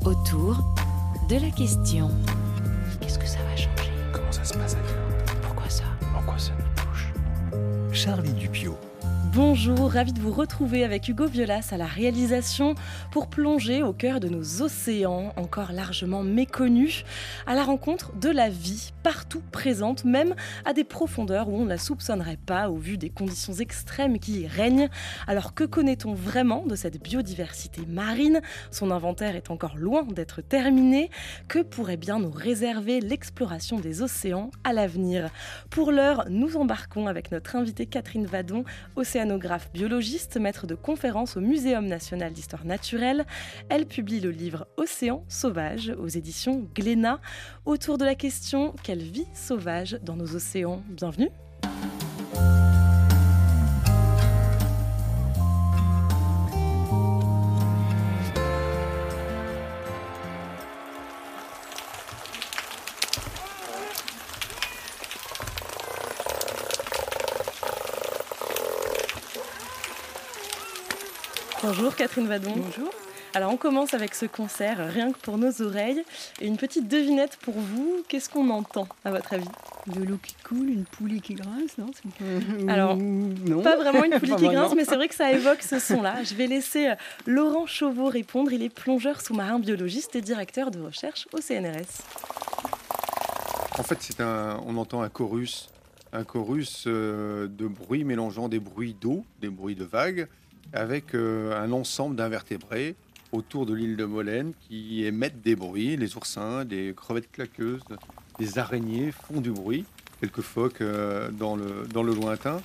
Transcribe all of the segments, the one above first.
Autour de la question. Qu'est-ce que ça va changer? Comment ça se passe ailleurs? Pourquoi ça? En quoi ça nous touche? Charlie Dupiot. Bonjour, ravi de vous retrouver avec Hugo Violas à la réalisation pour plonger au cœur de nos océans, encore largement méconnus, à la rencontre de la vie, partout présente, même à des profondeurs où on ne la soupçonnerait pas au vu des conditions extrêmes qui y règnent. Alors que connaît-on vraiment de cette biodiversité marine? Son inventaire est encore loin d'être terminé. Que pourrait bien nous réserver l'exploration des océans à l'avenir? Pour l'heure, nous embarquons avec notre invitée Catherine Vadon, océanographe biologiste, maître de conférences au Muséum national d'histoire naturelle. Elle publie le livre Océans sauvages aux éditions Glénat. Autour de la question, quelle vie sauvage dans nos océans? Bienvenue. Bonjour Catherine Vadon. Bonjour. Alors on commence avec ce concert Rien que pour nos oreilles. Et une petite devinette pour vous, qu'est-ce qu'on entend à votre avis? De l'eau qui coule, une poulie qui grince, non? Alors, non. Pas vraiment une poulie qui Vraiment. grince, mais c'est vrai que ça évoque ce son-là. Je vais laisser Laurent Chauveau répondre. Il est plongeur sous-marin biologiste et directeur de recherche au CNRS. En fait, on entend un chorus de bruits mélangeant des bruits d'eau, des bruits de vagues, avec un ensemble d'invertébrés autour de l'île de Molène qui émettent des bruits. Les oursins, des crevettes claqueuses, des araignées font du bruit, quelques phoques dans le lointain.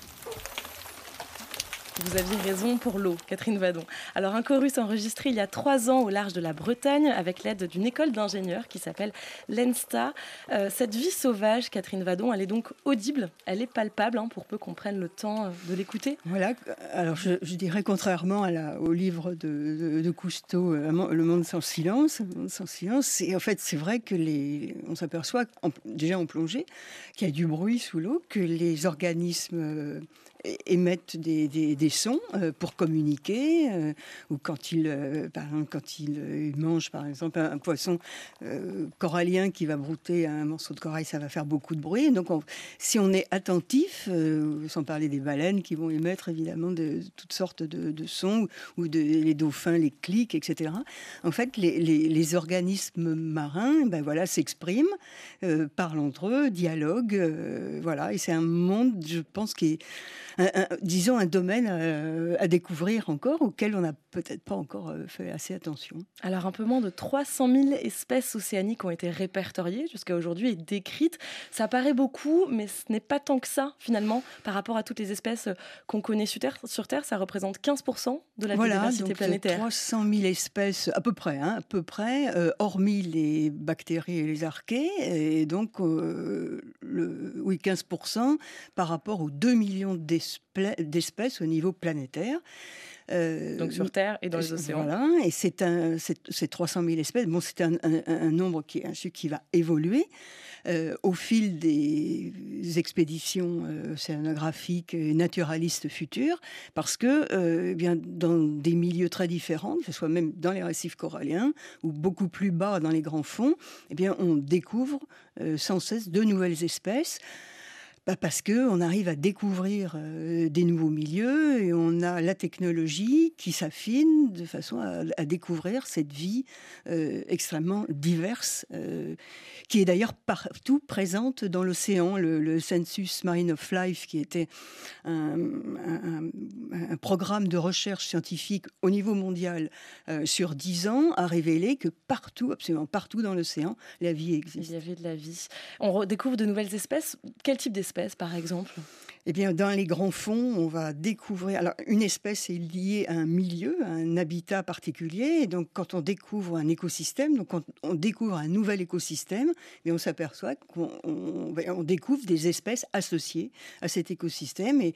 Vous aviez raison pour l'eau, Catherine Vadon. Alors un chorus enregistré il y a 3 ans au large de la Bretagne avec l'aide d'une école d'ingénieurs qui s'appelle l'ENSTA. Cette vie sauvage, Catherine Vadon, elle est donc audible, elle est palpable, pour peu qu'on prenne le temps de l'écouter. Voilà, alors je dirais contrairement au livre de Cousteau, Le monde sans silence, et en fait c'est vrai que on s'aperçoit, déjà en plongée, qu'il y a du bruit sous l'eau, que les organismes émettent des sons pour communiquer, ou quand ils mangent par exemple un poisson corallien qui va brouter un morceau de corail, ça va faire beaucoup de bruit. Donc si on est attentif, sans parler des baleines qui vont émettre évidemment de toutes sortes de sons, ou les dauphins, les clics, etc. En fait, les organismes marins, s'expriment, parlent entre eux, dialoguent, voilà. Et c'est un monde, je pense, qui est disons un domaine à découvrir encore, auquel on n'a peut-être pas encore fait assez attention. Alors un peu moins de 300 000 espèces océaniques ont été répertoriées jusqu'à aujourd'hui et décrites. Ça paraît beaucoup, mais ce n'est pas tant que ça finalement par rapport à toutes les espèces qu'on connaît sur Terre. Ça représente 15% de la biodiversité planétaire. 300 000 espèces à peu près, hormis les bactéries et les archées, et donc 15% par rapport aux 2 millions d'espèces au niveau planétaire. Donc sur Terre et dans les océans. Voilà, et ces 300 000 espèces, c'est un nombre qui va évoluer au fil des expéditions océanographiques et naturalistes futures, parce que dans des milieux très différents, que ce soit même dans les récifs coralliens ou beaucoup plus bas dans les grands fonds, on découvre sans cesse de nouvelles espèces. Parce qu'on arrive à découvrir des nouveaux milieux et on a la technologie qui s'affine de façon à découvrir cette vie extrêmement diverse, qui est d'ailleurs partout présente dans l'océan. Le Census Marine of Life, qui était un programme de recherche scientifique au niveau mondial sur 10 ans, a révélé que partout, absolument partout dans l'océan, la vie existe. Il y avait de la vie. On redécouvre de nouvelles espèces. Quel type d'espèces, par exemple? Dans les grands fonds, on va découvrir... Alors, une espèce est liée à un milieu, à un habitat particulier. Et donc, quand on découvre un écosystème, donc quand on découvre un nouvel écosystème, on s'aperçoit qu'on découvre des espèces associées à cet écosystème. Et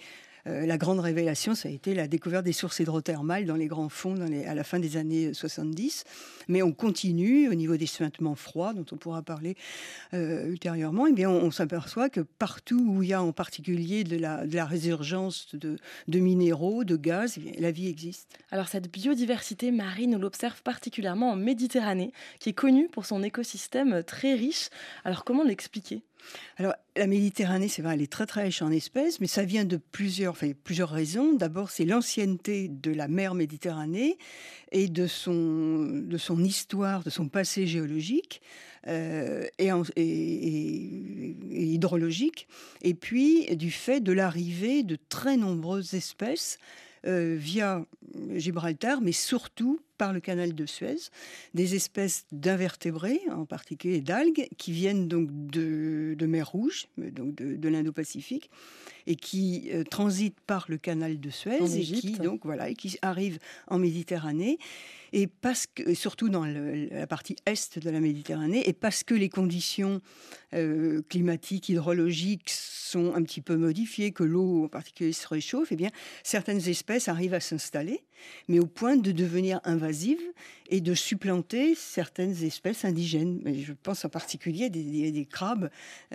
la grande révélation, ça a été la découverte des sources hydrothermales dans les grands fonds à la fin des années 70. Mais on continue au niveau des suintements froids, dont on pourra parler ultérieurement. Eh bien, on s'aperçoit que partout où il y a en particulier de la résurgence de minéraux, de gaz, eh bien, la vie existe. Alors cette biodiversité marine, on l'observe particulièrement en Méditerranée, qui est connue pour son écosystème très riche. Alors comment l'expliquer ? Alors, la Méditerranée, c'est vrai, elle est très très riche en espèces, mais ça vient de plusieurs raisons. D'abord, c'est l'ancienneté de la mer Méditerranée et de son histoire, de son passé géologique et hydrologique, et puis du fait de l'arrivée de très nombreuses espèces via Gibraltar, mais surtout par le canal de Suez, des espèces d'invertébrés, en particulier d'algues, qui viennent donc de mer Rouge, donc de l'Indo-Pacifique, et qui transitent par le canal de Suez et qui arrivent en Méditerranée. Et surtout dans la partie est de la Méditerranée, et parce que les conditions climatiques, hydrologiques sont un petit peu modifiées, que l'eau en particulier se réchauffe, eh bien, certaines espèces arrivent à s'installer, mais au point de devenir invasives et de supplanter certaines espèces indigènes. Je pense en particulier des crabes,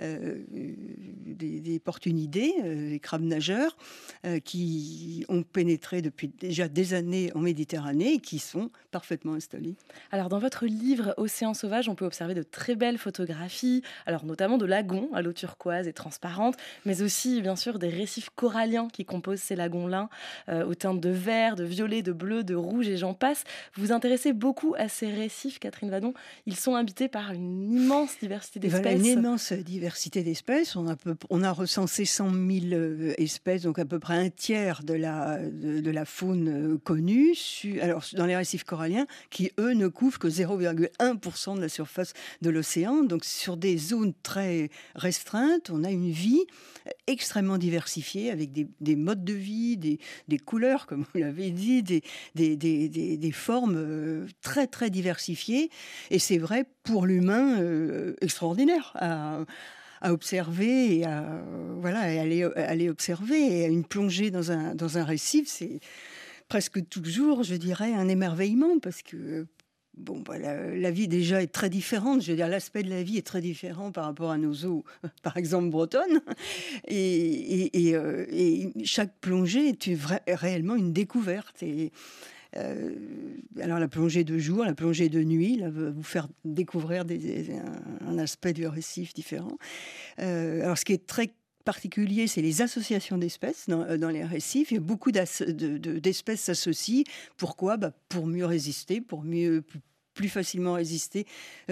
des portunidés, des crabes nageurs, qui ont pénétré depuis déjà des années en Méditerranée et qui sont parfaitement installés. Alors dans votre livre Océan sauvage, on peut observer de très belles photographies, alors notamment de lagons à l'eau turquoise et transparente, mais aussi bien sûr des récifs coralliens qui composent ces lagons-là, aux teintes de vert, de violet, de bleu, de rouge et j'en passe. Vous vous intéressez beaucoup à ces récifs, Catherine Vadon. Ils sont habités par une immense diversité d'espèces. Voilà, une immense diversité d'espèces. On a recensé 100 000 espèces, donc à peu près un tiers de la faune connue. Alors, dans les récifs coralliens, qui eux ne couvrent que 0,1% de la surface de l'océan. Donc sur des zones très restreintes, on a une vie extrêmement diversifiée avec des modes de vie, des couleurs, comme vous l'avez dit, des formes très très diversifiées. Et c'est vrai pour l'humain extraordinaire à observer et à aller observer. Et une plongée dans un récif, c'est presque toujours, je dirais, un émerveillement parce que la vie déjà est très différente. Je veux dire, l'aspect de la vie est très différent par rapport à nos eaux, par exemple bretonnes. Et chaque plongée est réellement une découverte. Alors la plongée de jour, la plongée de nuit, là, va vous faire découvrir un aspect du récif différent. Alors ce qui est très particulier, c'est les associations d'espèces dans les récifs. Il y a beaucoup d'espèces s'associent. Pourquoi ? Pour mieux résister, plus facilement résister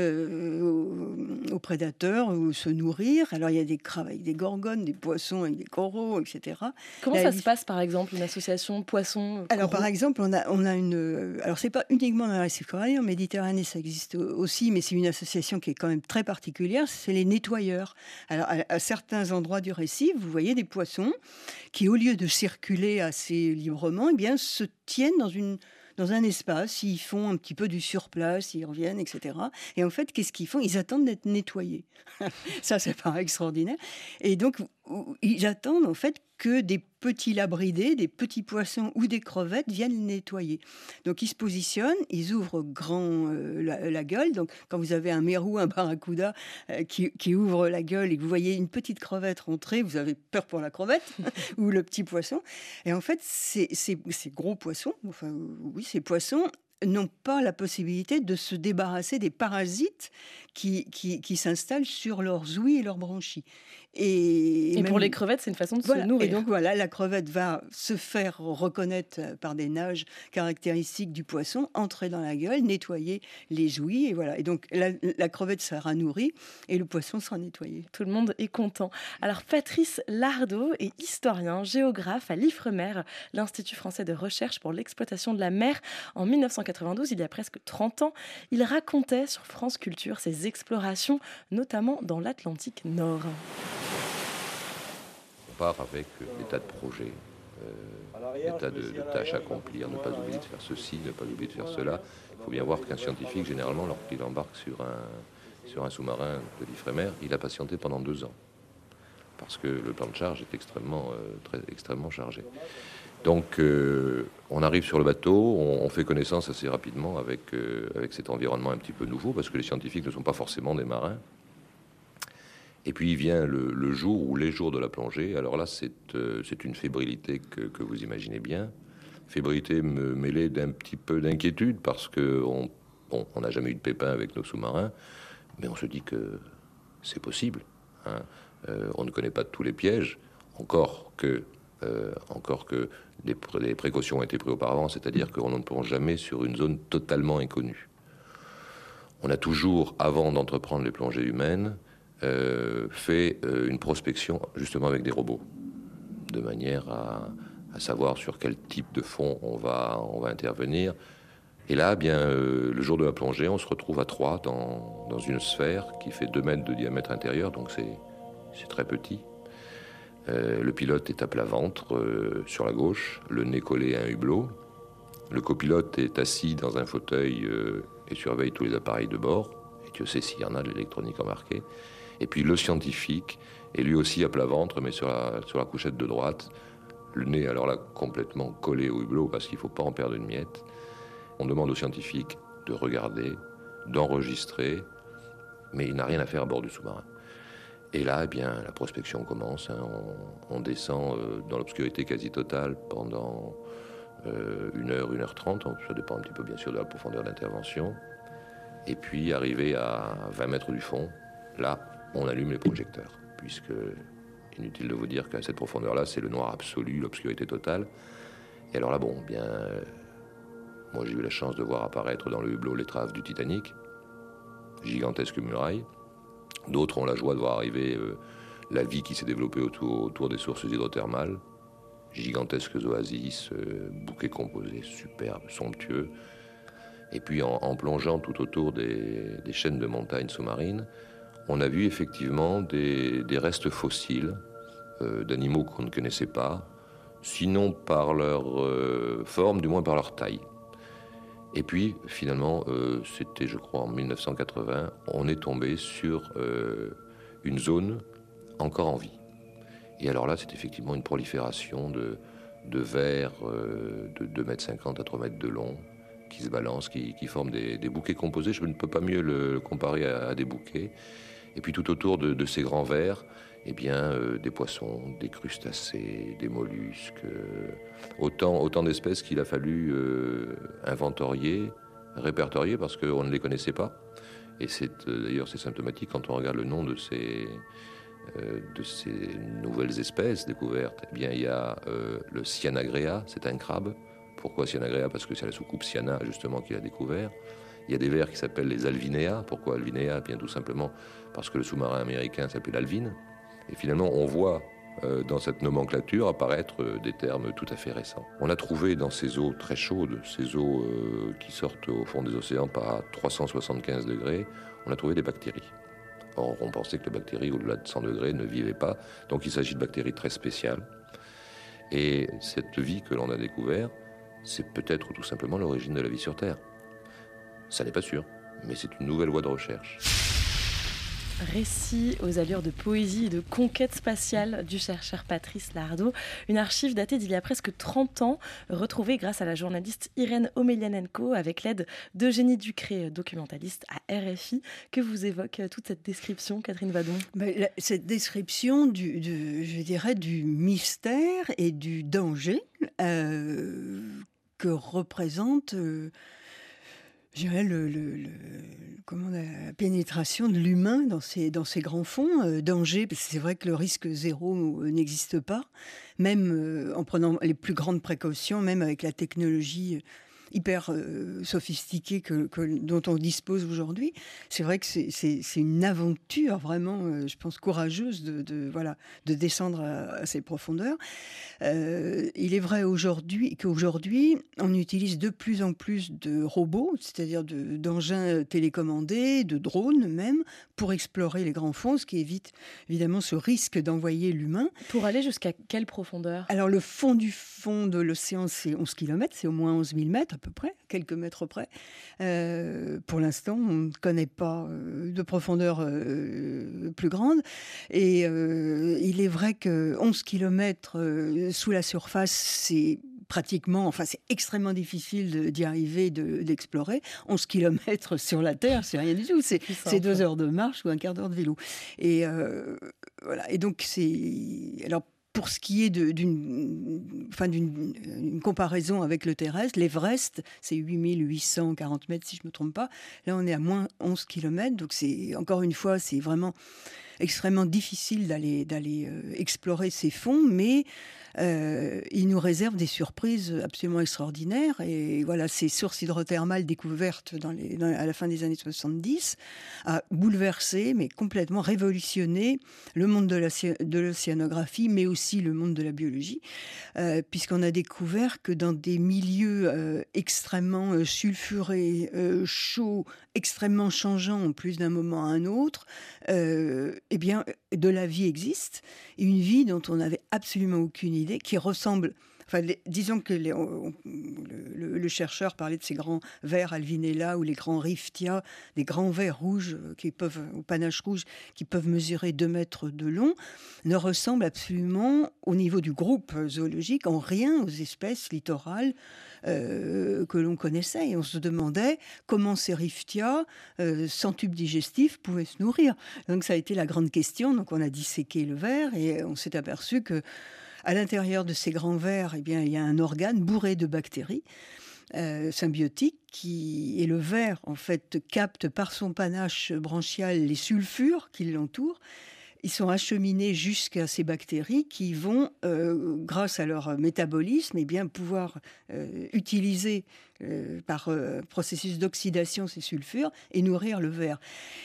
aux prédateurs ou se nourrir. Alors il y a des crabes avec des gorgones, des poissons avec des coraux, etc. Comment ça se passe par exemple, une association poisson-coraux ? Alors par exemple, on a une... Alors c'est pas uniquement dans les récifs coralliens, en Méditerranée ça existe aussi, mais c'est une association qui est quand même très particulière, c'est les nettoyeurs. Alors à certains endroits du récif, vous voyez des poissons qui, au lieu de circuler assez librement, eh bien, se tiennent dans un espace, ils font un petit peu du surplace, ils reviennent, etc. Et en fait, qu'est-ce qu'ils font ? Ils attendent d'être nettoyés. Ça paraît extraordinaire. Et donc, ils attendent en fait que des petits labridés, des petits poissons ou des crevettes viennent les nettoyer. Donc, ils se positionnent, ils ouvrent grand la gueule. Donc, quand vous avez un mérou, un barracuda qui ouvre la gueule et que vous voyez une petite crevette rentrer, vous avez peur pour la crevette ou le petit poisson. Et en fait, ces gros poissons, ces poissons n'ont pas la possibilité de se débarrasser des parasites qui s'installent sur leurs ouïes et leurs branchies. Et pour les crevettes, c'est une façon de se nourrir. Et donc voilà, la crevette va se faire reconnaître par des nages caractéristiques du poisson, entrer dans la gueule, nettoyer les ouïes, et voilà. Et donc la crevette sera nourrie et le poisson sera nettoyé. Tout le monde est content. Alors Patrice Lardot est historien, géographe à l'Ifremer, l'Institut français de recherche pour l'exploitation de la mer. En 1992, il y a presque 30 ans, il racontait sur France Culture ses explorations, notamment dans l'Atlantique Nord. On part avec des tas de projets, des tas de tâches à accomplir, ne pas oublier de faire ceci, ne pas oublier de faire cela. Il faut bien voir qu'un scientifique, généralement, lorsqu'il embarque sur un sous-marin de l'Ifremer, il a patienté pendant 2 ans. parce que le plan de charge est extrêmement chargé. Donc on arrive sur le bateau, on fait connaissance assez rapidement avec cet environnement un petit peu nouveau, parce que les scientifiques ne sont pas forcément des marins. Et puis vient le jour ou les jours de la plongée. Alors là, c'est une fébrilité que vous imaginez bien. Fébrilité mêlée d'un petit peu d'inquiétude, parce qu'on n'a jamais eu de pépin avec nos sous-marins, mais on se dit que c'est possible. Hein. On ne connaît pas tous les pièges, encore que des précautions ont été prises auparavant, c'est-à-dire qu'on ne plonge jamais sur une zone totalement inconnue. On a toujours, avant d'entreprendre les plongées humaines, fait une prospection justement avec des robots, de manière à savoir sur quel type de fond on va intervenir. Et là, bien, le jour de la plongée, on se retrouve à 3 dans une sphère qui fait 2 mètres de diamètre intérieur, donc c'est très petit. Le pilote est à plat ventre sur la gauche, le nez collé à un hublot. Le copilote est assis dans un fauteuil et surveille tous les appareils de bord. Et Dieu sait s'il y en a de l'électronique embarquée. Et puis le scientifique est lui aussi à plat ventre, mais sur la couchette de droite. Le nez, alors là, complètement collé au hublot, parce qu'il ne faut pas en perdre une miette. On demande au scientifique de regarder, d'enregistrer, mais il n'a rien à faire à bord du sous-marin. Et là, eh bien, la prospection commence. Hein. On descend dans l'obscurité quasi totale pendant 1h30. Ça dépend un petit peu, bien sûr, de la profondeur d'intervention. Et puis, arrivé à 20 mètres du fond, là, on allume les projecteurs, puisque, inutile de vous dire qu'à cette profondeur-là, c'est le noir absolu, l'obscurité totale. Et alors là, bon, bien, moi, j'ai eu la chance de voir apparaître dans le hublot l'étrave du Titanic, gigantesque muraille. D'autres ont la joie de voir arriver la vie qui s'est développée autour des sources hydrothermales, gigantesques oasis, bouquets composés superbes, somptueux. Et puis en plongeant tout autour des chaînes de montagnes sous-marines, on a vu effectivement des restes fossiles d'animaux qu'on ne connaissait pas, sinon par leur forme, du moins par leur taille. Et puis, finalement, c'était, je crois, en 1980, on est tombé sur une zone encore en vie. Et alors là, c'est effectivement une prolifération de vers de 2,50 m à 3 mètres de long, qui se balancent, qui forment des bouquets composés. Je ne peux pas mieux le comparer à des bouquets. Et puis tout autour de ces grands vers, eh bien, des poissons, des crustacés, des mollusques, autant d'espèces qu'il a fallu inventorier, répertorier, parce qu'on ne les connaissait pas. Et d'ailleurs, c'est symptomatique quand on regarde le nom de ces nouvelles espèces découvertes. Eh bien, il y a le Cyanagrea, c'est un crabe. Pourquoi Cyanagrea? Parce que c'est la soucoupe Cyana, justement, qu'il a découvert. Il y a des vers qui s'appellent les Alvinea. Pourquoi Alvinea? Bien tout simplement parce que le sous-marin américain s'appelle Alvin. Et finalement, on voit dans cette nomenclature apparaître des termes tout à fait récents. On a trouvé dans ces eaux très chaudes, ces eaux qui sortent au fond des océans par 375 degrés, on a trouvé des bactéries. Or, on pensait que les bactéries au-delà de 100 degrés ne vivaient pas. Donc il s'agit de bactéries très spéciales. Et cette vie que l'on a découverte, c'est peut-être tout simplement l'origine de la vie sur Terre. Ça n'est pas sûr, mais c'est une nouvelle voie de recherche. Récit aux allures de poésie et de conquête spatiale du chercheur Patrice Lardot. Une archive datée d'il y a presque 30 ans, retrouvée grâce à la journaliste Irène Omelianenko avec l'aide d'Eugénie Ducré, documentaliste à RFI. Que vous évoque toute cette description, Catherine Vadon? Cette description je dirais, du mystère et du danger que représente... je dirais la pénétration de l'humain dans ces grands fonds. Danger, parce que c'est vrai que le risque zéro n'existe pas, même en prenant les plus grandes précautions, même avec la technologie hyper sophistiquée dont on dispose aujourd'hui. C'est vrai que c'est une aventure vraiment, je pense, courageuse de descendre à ces profondeurs. Il est vrai qu'aujourd'hui, on utilise de plus en plus de robots, c'est-à-dire d'engins télécommandés, de drones même, pour explorer les grands fonds, ce qui évite évidemment ce risque d'envoyer l'humain. Pour aller jusqu'à quelle profondeur? Alors le fond de l'océan, c'est 11 km, c'est au moins 11 000 mètres. à peu près, quelques mètres près. Pour l'instant, on ne connaît pas de profondeur plus grande. Et il est vrai que 11 km sous la surface, c'est extrêmement difficile d'y arriver, d'explorer. 11 km sur la Terre, c'est rien du tout. C'est 2 heures de marche ou un quart d'heure de vélo. Et voilà. Et donc, alors, pour ce qui est d'une comparaison avec le terrestre, l'Everest, c'est 8840 mètres, si je ne me trompe pas. Là, on est à moins 11 km. Donc, encore une fois, c'est vraiment extrêmement difficile d'aller explorer ces fonds, mais il nous réserve des surprises absolument extraordinaires. Et voilà, ces sources hydrothermales découvertes à la fin des années 70 a bouleversé, mais complètement révolutionné le monde de l'océanographie, mais aussi le monde de la biologie, puisqu'on a découvert que dans des milieux extrêmement sulfurés, chauds, extrêmement changeants en plus d'un moment à un autre, eh bien, de la vie existe, et une vie dont on n'avait absolument aucune idée, qui ressemble... Enfin, disons que le chercheur parlait de ces grands vers Alvinella ou les grands riftia, des grands vers rouges au panache rouge qui peuvent mesurer 2 mètres de long, ne ressemblent absolument, au niveau du groupe zoologique, en rien aux espèces littorales que l'on connaissait. Et on se demandait comment ces riftia, sans tube digestif, pouvaient se nourrir. Donc ça a été la grande question. Donc on a disséqué le ver et on s'est aperçu que à l'intérieur de ces grands vers, eh bien, il y a un organe bourré de bactéries symbiotiques et le ver, en fait, capte par son panache branchial les sulfures qui l'entourent. Ils sont acheminés jusqu'à ces bactéries qui vont, grâce à leur métabolisme, eh bien, pouvoir utiliser par processus d'oxydation ces sulfures et nourrir le ver.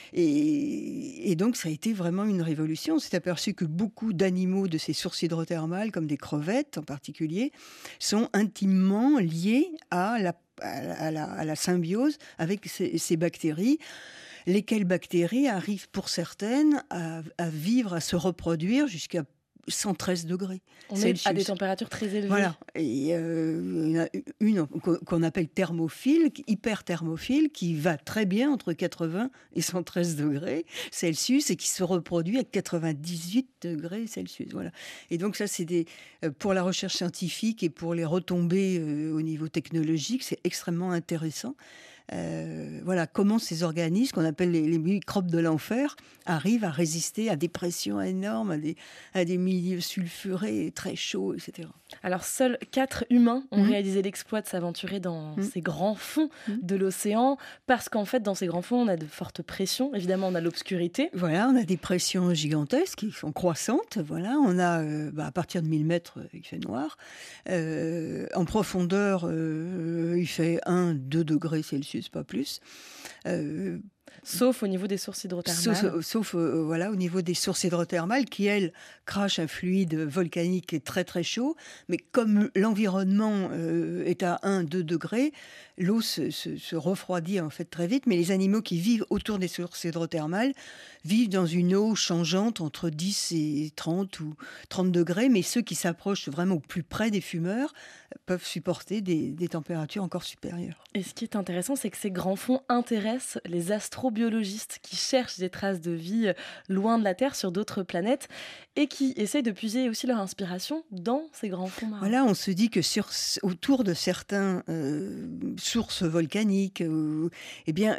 Et donc, ça a été vraiment une révolution. On s'est aperçu que beaucoup d'animaux de ces sources hydrothermales, comme des crevettes en particulier, sont intimement liés à la symbiose avec ces bactéries. Lesquelles bactéries arrivent pour certaines à vivre, à se reproduire jusqu'à 113 degrés. On est à des températures très élevées. Voilà. Et il y en a une qu'on appelle thermophile, hyperthermophile, qui va très bien entre 80 et 113 degrés Celsius et qui se reproduit à 98 degrés Celsius. Voilà. Et donc ça, c'est pour la recherche scientifique et pour les retombées au niveau technologique, c'est extrêmement intéressant. Voilà comment ces organismes qu'on appelle les microbes de l'enfer arrivent à résister à des pressions énormes, à des milieux sulfurés très chauds, etc. Alors seuls 4 humains ont réalisé l'exploit de s'aventurer dans ces grands fonds de l'océan, parce qu'en fait dans ces grands fonds on a de fortes pressions, évidemment on a l'obscurité. Voilà, on a des pressions gigantesques qui sont croissantes, voilà, on a à partir de 1000 mètres il fait noir, en profondeur il fait 1-2 degrés Celsius, pas plus. Sauf au niveau des sources hydrothermales. Sauf voilà, au niveau des sources hydrothermales qui, elles, crachent un fluide volcanique très très chaud. Mais comme l'environnement est à 1-2 degrés, l'eau se refroidit en fait très vite. Mais les animaux qui vivent autour des sources hydrothermales vivent dans une eau changeante entre 10 et 30 ou 30 degrés. Mais ceux qui s'approchent vraiment au plus près des fumeurs peuvent supporter des températures encore supérieures. Et ce qui est intéressant, c'est que ces grands fonds intéressent les astrobiologistes qui cherchent des traces de vie loin de la Terre, sur d'autres planètes, et qui essayent de puiser aussi leur inspiration dans ces grands fonds marins. Voilà, on se dit que autour de certaines sources volcaniques, eh bien,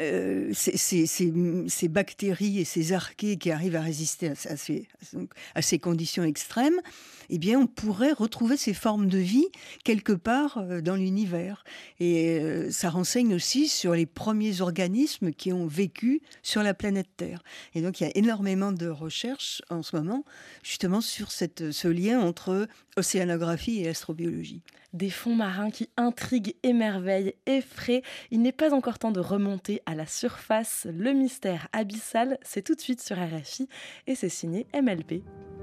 ces bactéries et ces archées qui arrivent à résister à ces conditions extrêmes, eh bien, on pourrait retrouver ces formes de vie quelque part dans l'univers. Et ça renseigne aussi sur les premiers organismes qui ont vécu sur la planète Terre. Et donc, il y a énormément de recherches en ce moment, justement, sur ce lien entre océanographie et astrobiologie. Des fonds marins qui intriguent, émerveillent, effraient. Il n'est pas encore temps de remonter à la surface. Le mystère abyssal, c'est tout de suite sur RFI et c'est signé MLP.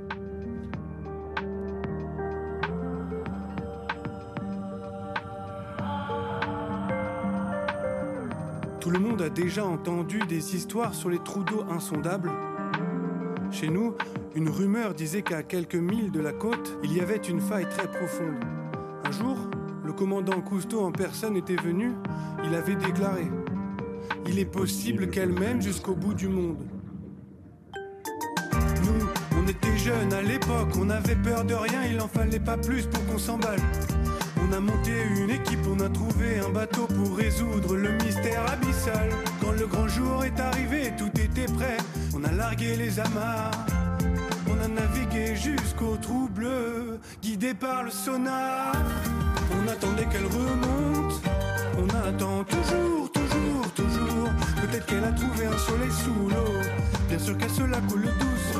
Tout le monde a déjà entendu des histoires sur les trous d'eau insondables. Chez nous, une rumeur disait qu'à quelques milles de la côte, il y avait une faille très profonde. Un jour, le le commandant Cousteau en personne était venu, il avait déclaré « Il est possible qu'elle mène jusqu'au bout du monde ». Nous, on était jeunes à l'époque, on avait peur de rien, il en fallait pas plus pour qu'on s'emballe. On a monté une équipe, on a trouvé un bateau pour résoudre le mystère abyssal. Quand le grand jour est arrivé, tout était prêt, on a largué les amarres. On a navigué jusqu'au trou bleu, guidé par le sonar. On attendait qu'elle remonte, on attend toujours, toujours, toujours. Peut-être qu'elle a trouvé un soleil sous l'eau, bien sûr qu'elle se la coule douce.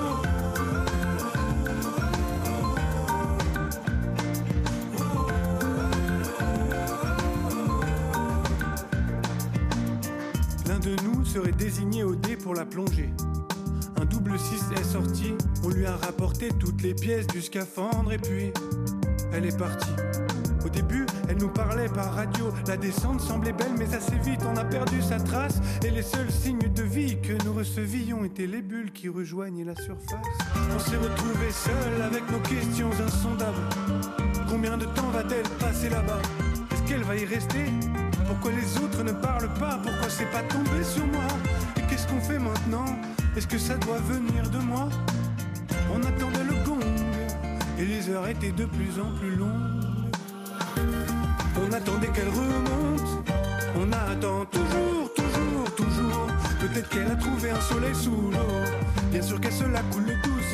L'un de nous serait désigné au dé pour la plongée. Un double 6 est sorti, on lui a rapporté toutes les pièces du scaphandre et puis elle est partie. Au début, elle nous parlait par radio, la descente semblait belle mais assez vite on a perdu sa trace. Et les seuls signes de vie que nous recevions étaient les bulles qui rejoignent la surface. On s'est retrouvés seuls avec nos questions insondables. Combien de temps va-t-elle passer là-bas? Est-ce qu'elle va y rester? Pourquoi les autres ne parlent pas? Pourquoi c'est pas tombé sur moi? Et qu'est-ce qu'on fait maintenant? Est-ce que ça doit venir de moi? On attendait le gong et les heures étaient de plus en plus longues. On attendait qu'elle remonte, on attend toujours, toujours, toujours. Peut-être qu'elle a trouvé un soleil sous l'eau, bien sûr qu'elle se la coule douce.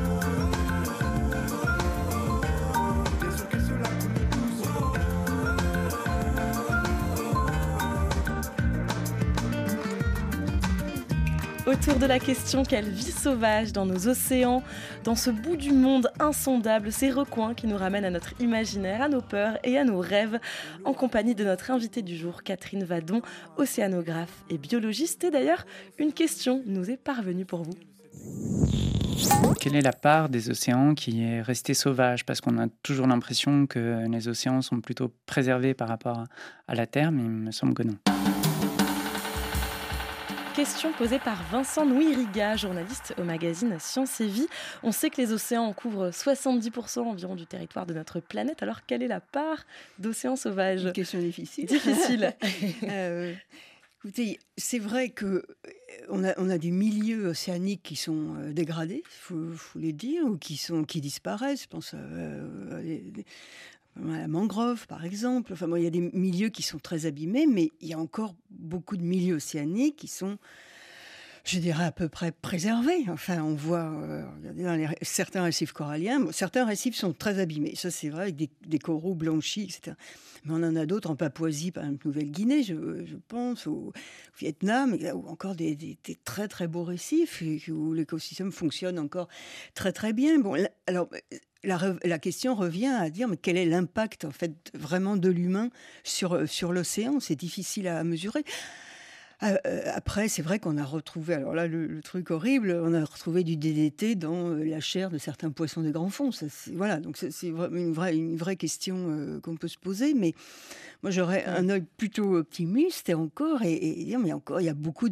Bien sûr qu'elle se la coule douce. Autour de la question quelle vie sauvage dans nos océans, dans ce bout du monde insondable, ces recoins qui nous ramènent à notre imaginaire, à nos peurs et à nos rêves, en compagnie de notre invitée du jour, Catherine Vadon, océanographe et biologiste. Et d'ailleurs, une question nous est parvenue pour vous. Quelle est la part des océans qui est restée sauvage? Parce qu'on a toujours l'impression que les océans sont plutôt préservés par rapport à la Terre, mais il me semble que non. Question posée par Vincent Nouiriga, journaliste au magazine Science et Vie. On sait que les océans couvrent 70% environ du territoire de notre planète. Alors, quelle est la part d'océans sauvages? Une question difficile. Difficile. Écoutez, c'est vrai qu'on a des milieux océaniques qui sont dégradés, il faut les dire, ou qui disparaissent. Je pense à la mangrove, par exemple. Enfin, il y a des milieux qui sont très abîmés, mais il y a encore beaucoup de milieux océaniques qui sont, je dirais, à peu près préservés. Enfin, on voit, regardez, dans certains récifs coralliens, certains récifs sont très abîmés. Ça, c'est vrai, avec des coraux blanchis, etc. Mais on en a d'autres en Papouasie, par exemple, Nouvelle-Guinée, je pense, au Vietnam, ou encore des très, très beaux récifs où l'écosystème fonctionne encore très, très bien. Bon, alors, la question revient à dire mais quel est l'impact en fait vraiment de l'humain sur l'océan? C'est difficile à mesurer. Après, c'est vrai qu'on a retrouvé, alors là, le truc horrible, on a retrouvé du DDT dans la chair de certains poissons des grands fonds. Voilà, donc c'est une vraie question qu'on peut se poser. Mais moi, j'aurais un œil plutôt optimiste et dire, mais encore, il y a beaucoup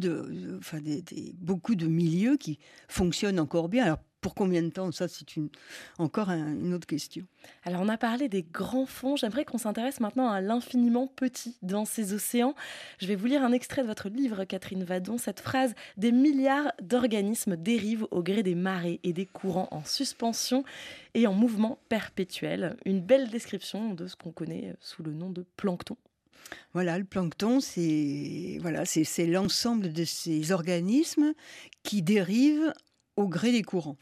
de milieux qui fonctionnent encore bien. Alors, pour combien de temps? Ça, c'est encore une autre question. Alors, on a parlé des grands fonds. J'aimerais qu'on s'intéresse maintenant à l'infiniment petit dans ces océans. Je vais vous lire un extrait de votre livre, Catherine Vadon. Cette phrase « Des milliards d'organismes dérivent au gré des marées et des courants en suspension et en mouvement perpétuel ». Une belle description de ce qu'on connaît sous le nom de plancton. Voilà, le plancton, c'est l'ensemble de ces organismes qui dérivent au gré des courants.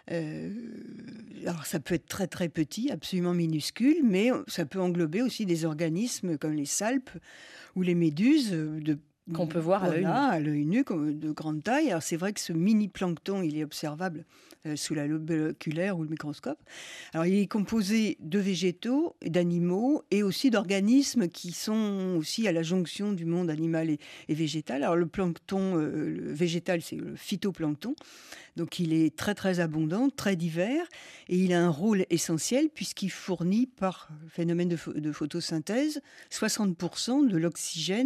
Alors ça peut être très très petit, absolument minuscule, mais ça peut englober aussi des organismes comme les salpes ou les méduses qu'on peut voir à l'œil nu de grande taille. Alors c'est vrai que ce mini plancton, il est observable sous la loupe oculaire ou le microscope. Alors il est composé de végétaux, d'animaux et aussi d'organismes qui sont aussi à la jonction du monde animal et végétal. Alors le plancton le végétal, c'est le phytoplancton. Donc il est très très abondant, très divers et il a un rôle essentiel puisqu'il fournit par phénomène de photosynthèse 60% de l'oxygène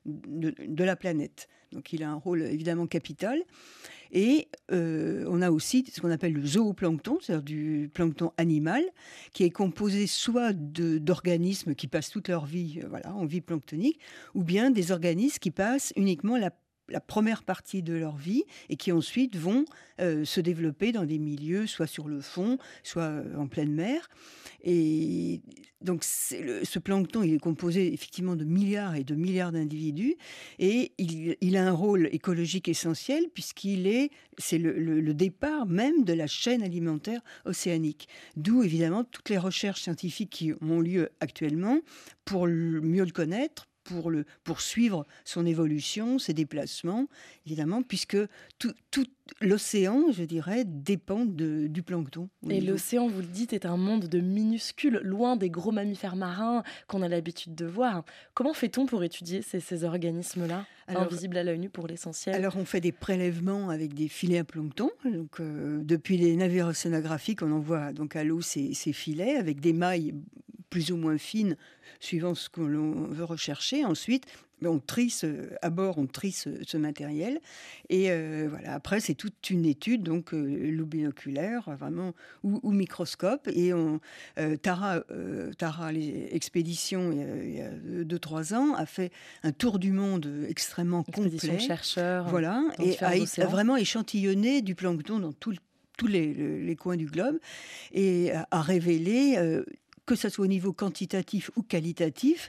de la planète. Donc il a un rôle évidemment capital. Et on a aussi ce qu'on appelle le zooplancton, c'est-à-dire du plancton animal, qui est composé soit d'organismes qui passent toute leur vie en vie planctonique, ou bien des organismes qui passent uniquement la première partie de leur vie et qui ensuite vont se développer dans des milieux, soit sur le fond, soit en pleine mer. Et donc ce plancton, il est composé effectivement de milliards et de milliards d'individus et il a un rôle écologique essentiel c'est le départ même de la chaîne alimentaire océanique. D'où évidemment toutes les recherches scientifiques qui ont lieu actuellement pour mieux le connaître, pour suivre son évolution, ses déplacements, évidemment, puisque tout l'océan, je dirais, dépend du plancton. Et l'océan, vous le dites, est un monde de minuscules, loin des gros mammifères marins qu'on a l'habitude de voir. Comment fait-on pour étudier ces organismes-là, invisibles à l'œil nu pour l'essentiel ? Alors, on fait des prélèvements avec des filets à plancton. Donc, depuis les navires océanographiques, on envoie donc à l'eau ces filets avec des mailles plus ou moins fines, suivant ce qu'on veut rechercher. Ensuite, on trie ce matériel. Et après, c'est toute une étude, donc loupe binoculaire, vraiment, ou microscope. Et Tara l'expédition, il y a 2-3 ans, a fait un tour du monde extrêmement complet. Chercheurs. Voilà, et a vraiment échantillonné du plancton dans tous les coins du globe et a révélé... que ce soit au niveau quantitatif ou qualitatif,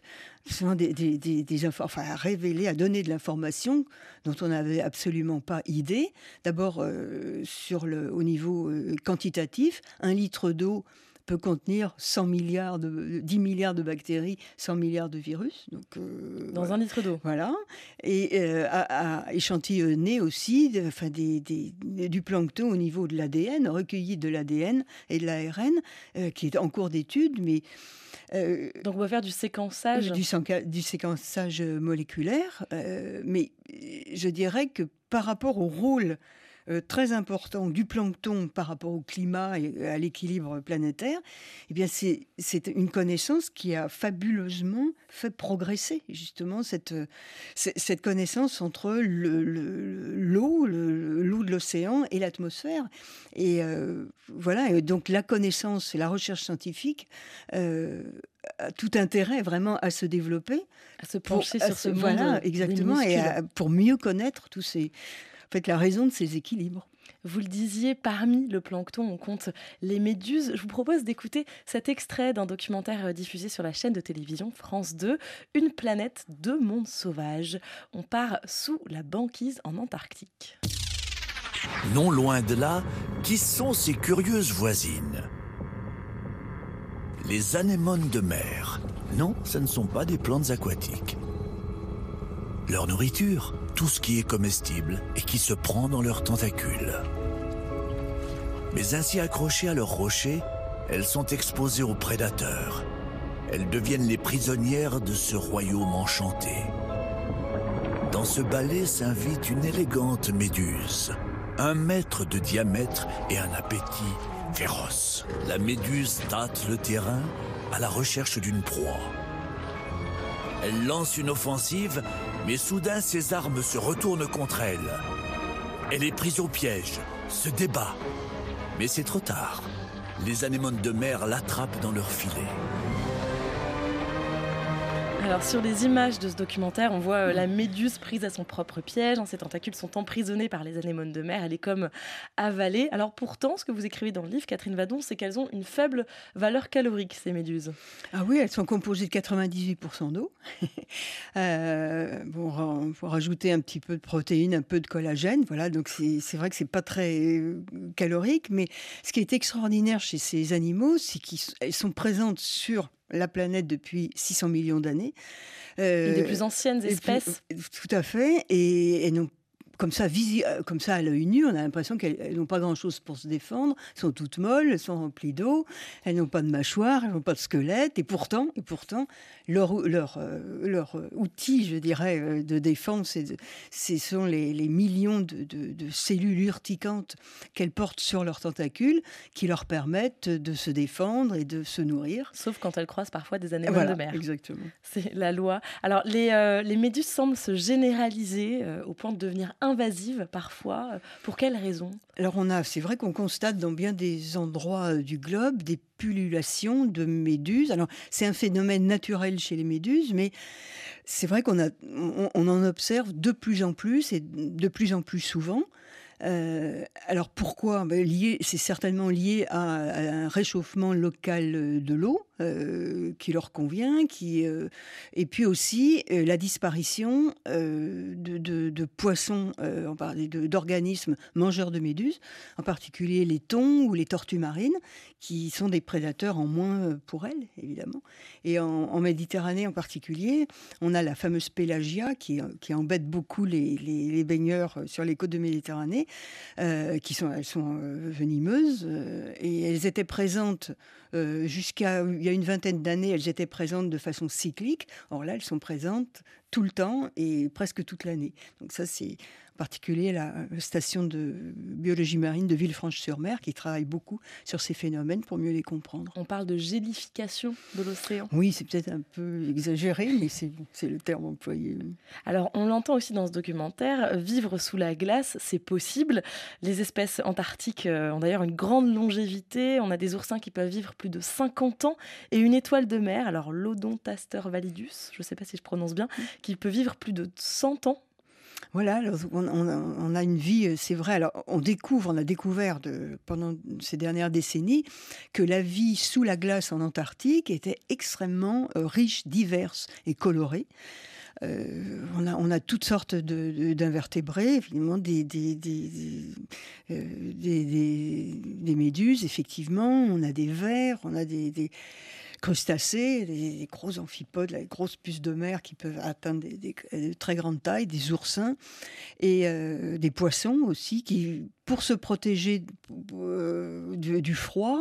à révéler, à donner de l'information dont on n'avait absolument pas idée. D'abord, au niveau quantitatif, 1 litre d'eau peut contenir 10 milliards de bactéries, 100 milliards de virus. Donc, dans 1 litre d'eau. Voilà. Et à échantillonner aussi du plancton au niveau de l'ADN, recueilli de l'ADN et de l'ARN, qui est en cours d'étude, mais... donc on va faire du séquençage. Du séquençage moléculaire, mais je dirais que par rapport au rôle très important du plancton par rapport au climat et à l'équilibre planétaire, eh bien c'est une connaissance qui a fabuleusement fait progresser justement cette connaissance entre l'eau de l'océan et l'atmosphère. Et voilà, et donc la connaissance et la recherche scientifique a tout intérêt vraiment à se développer, à se pencher sur ce monde. Voilà, exactement, et pour mieux connaître tous ces... En fait, la raison de ces équilibres. Vous le disiez, parmi le plancton, on compte les méduses. Je vous propose d'écouter cet extrait d'un documentaire diffusé sur la chaîne de télévision France 2, Une planète, 2 mondes sauvages. On part sous la banquise en Antarctique. Non loin de là, qui sont ces curieuses voisines ? Les anémones de mer. Non, ce ne sont pas des plantes aquatiques. Leur nourriture, tout ce qui est comestible et qui se prend dans leurs tentacules. Mais ainsi accrochées à leurs rochers, elles sont exposées aux prédateurs. Elles deviennent les prisonnières de ce royaume enchanté. Dans ce balai s'invite une élégante méduse, 1 mètre de diamètre et un appétit féroce. La méduse tâte le terrain à la recherche d'une proie. Elle lance une offensive, mais soudain ses armes se retournent contre elle. Elle est prise au piège, se débat. Mais c'est trop tard. Les anémones de mer l'attrapent dans leur filet. Alors sur les images de ce documentaire, on voit la méduse prise à son propre piège. Ses tentacules sont emprisonnés par les anémones de mer. Elle est comme avalée. Alors pourtant, ce que vous écrivez dans le livre, Catherine Vadon, c'est qu'elles ont une faible valeur calorique, ces méduses. Ah oui, elles sont composées de 98% d'eau. On faut rajouter un petit peu de protéines, un peu de collagène. Voilà, donc c'est vrai que c'est pas très calorique. Mais ce qui est extraordinaire chez ces animaux, c'est qu'elles sont présentes sur la planète depuis 600 millions d'années. Une des plus anciennes espèces. Tout à fait. Et comme ça à l'œil nu, on a l'impression qu'elles n'ont pas grand-chose pour se défendre. Elles sont toutes molles, elles sont remplies d'eau, elles n'ont pas de mâchoire, elles n'ont pas de squelette. Et pourtant, leur outil, je dirais, de défense, ce sont les millions de cellules urticantes qu'elles portent sur leurs tentacules qui leur permettent de se défendre et de se nourrir. Sauf quand elles croisent parfois des anémones de mer. Exactement. C'est la loi. Alors, les méduses semblent se généraliser au point de devenir invasives parfois. Pour quelles raisons ? Alors, c'est vrai qu'on constate dans bien des endroits du globe des pullulations de méduses. Alors, c'est un phénomène naturel chez les méduses, mais c'est vrai qu'on en observe de plus en plus et de plus en plus souvent. Alors pourquoi ? C'est certainement lié à un réchauffement local de l'eau qui leur convient, et puis aussi la disparition de poissons, d'organismes mangeurs de méduses, en particulier les thons ou les tortues marines, qui sont des prédateurs en moins pour elles, évidemment. Et en Méditerranée en particulier, on a la fameuse pélagia qui embête beaucoup les baigneurs sur les côtes de Méditerranée, elles sont venimeuses, et elles étaient présentes jusqu'à il y a une vingtaine d'années, elles étaient présentes de façon cyclique. Or là, elles sont présentes tout le temps et presque toute l'année. Donc ça, c'est en particulier la station de biologie marine de Villefranche-sur-Mer qui travaille beaucoup sur ces phénomènes pour mieux les comprendre. On parle de gélification de l'océan. Oui, c'est peut-être un peu exagéré, mais c'est le terme employé. Alors, on l'entend aussi dans ce documentaire, vivre sous la glace, c'est possible. Les espèces antarctiques ont d'ailleurs une grande longévité. On a des oursins qui peuvent vivre plus de 50 ans et une étoile de mer, alors l'Odontaster validus, je ne sais pas si je prononce bien, qui peut vivre plus de 100 ans. Voilà, alors on a une vie, c'est vrai. Alors on a découvert pendant ces dernières décennies que la vie sous la glace en Antarctique était extrêmement riche, diverse et colorée. On a toutes sortes d'invertébrés, évidemment des méduses, effectivement. On a des vers, on a des crustacés, des gros amphipodes, des grosses puces de mer qui peuvent atteindre de très grandes tailles, des oursins et des poissons aussi qui, pour se protéger du froid,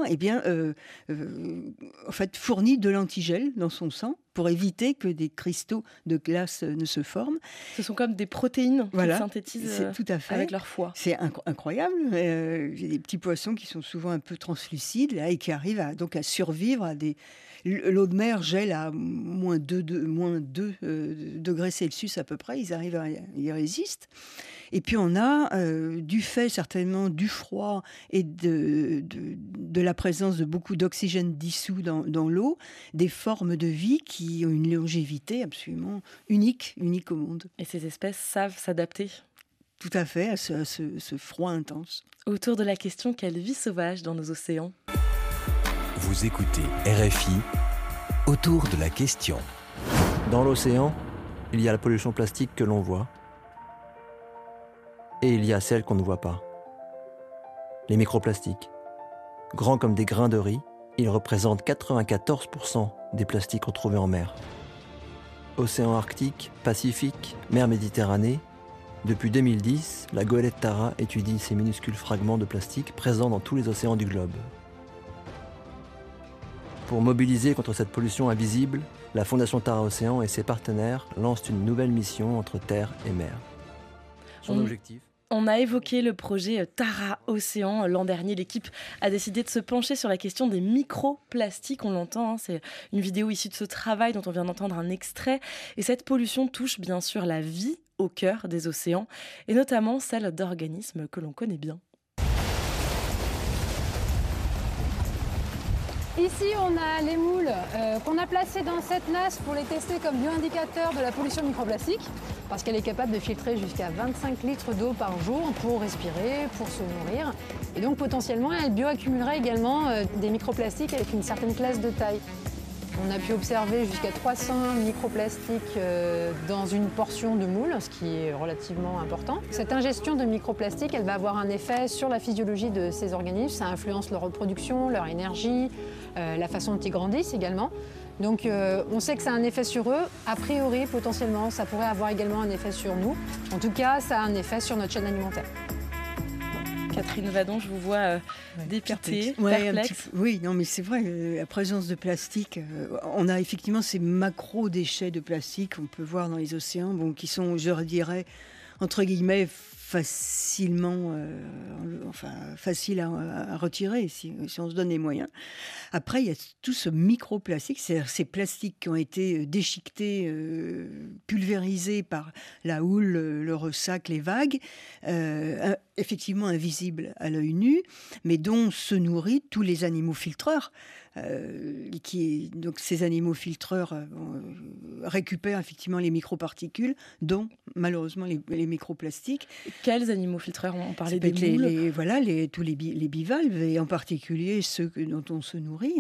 en fait, fournit de l'antigel dans son sang pour éviter que des cristaux de glace ne se forment. Ce sont comme des protéines qu'ils synthétisent tout à fait. Avec leur foie. C'est incroyable. J'ai des petits poissons qui sont souvent un peu translucides là, et qui arrivent à survivre à des... L'eau de mer gèle à moins 2 degrés Celsius à peu près. Ils arrivent à y résister. Et puis on a, du fait certainement du froid et de la présence de beaucoup d'oxygène dissous dans l'eau, des formes de vie qui ont une longévité absolument unique au monde. Et ces espèces savent s'adapter. Tout à fait, à ce froid intense. Autour de la question, quelle vie sauvage dans nos océans ? Vous écoutez RFI, autour de la question. Dans l'océan, il y a la pollution plastique que l'on voit. Et il y a celle qu'on ne voit pas. Les microplastiques. Grands comme des grains de riz, ils représentent 94% des plastiques retrouvés en mer. Océan Arctique, Pacifique, mer Méditerranée. Depuis 2010, la goélette Tara étudie ces minuscules fragments de plastique présents dans tous les océans du globe. Pour mobiliser contre cette pollution invisible, la Fondation Tara Océan et ses partenaires lancent une nouvelle mission entre terre et mer. Son objectif ? On a évoqué le projet Tara Océan. L'an dernier, l'équipe a décidé de se pencher sur la question des microplastiques. On l'entend, c'est une vidéo issue de ce travail dont on vient d'entendre un extrait. Et cette pollution touche bien sûr la vie au cœur des océans, et notamment celle d'organismes que l'on connaît bien. Ici, on a les moules qu'on a placés dans cette nasse pour les tester comme bioindicateurs de la pollution microplastique, parce qu'elle est capable de filtrer jusqu'à 25 litres d'eau par jour pour respirer, pour se nourrir. Et donc potentiellement, elle bioaccumulerait également des microplastiques avec une certaine classe de taille. On a pu observer jusqu'à 300 microplastiques dans une portion de moule, ce qui est relativement important. Cette ingestion de microplastiques, elle va avoir un effet sur la physiologie de ces organismes. Ça influence leur reproduction, leur énergie, la façon dont ils grandissent également. Donc on sait que ça a un effet sur eux. A priori, potentiellement, ça pourrait avoir également un effet sur nous. En tout cas, ça a un effet sur notre chaîne alimentaire. Catherine Vadon, je vous vois dépitée, perplexe. Oui, non, mais c'est vrai, la présence de plastique, on a effectivement ces macro-déchets de plastique qu'on peut voir dans les océans, qui sont, je dirais, entre guillemets, faciles à retirer si on se donne les moyens. Après, il y a tout ce microplastique, c'est-à-dire ces plastiques qui ont été déchiquetés, pulvérisés par la houle, le ressac, les vagues, effectivement invisibles à l'œil nu, mais dont se nourrissent tous les animaux filtreurs. Donc ces animaux filtreurs récupèrent effectivement les microparticules, dont malheureusement les microplastiques. Quels animaux filtreurs? On parlait des moules. Tous les bivalves, et en particulier ceux dont on se nourrit,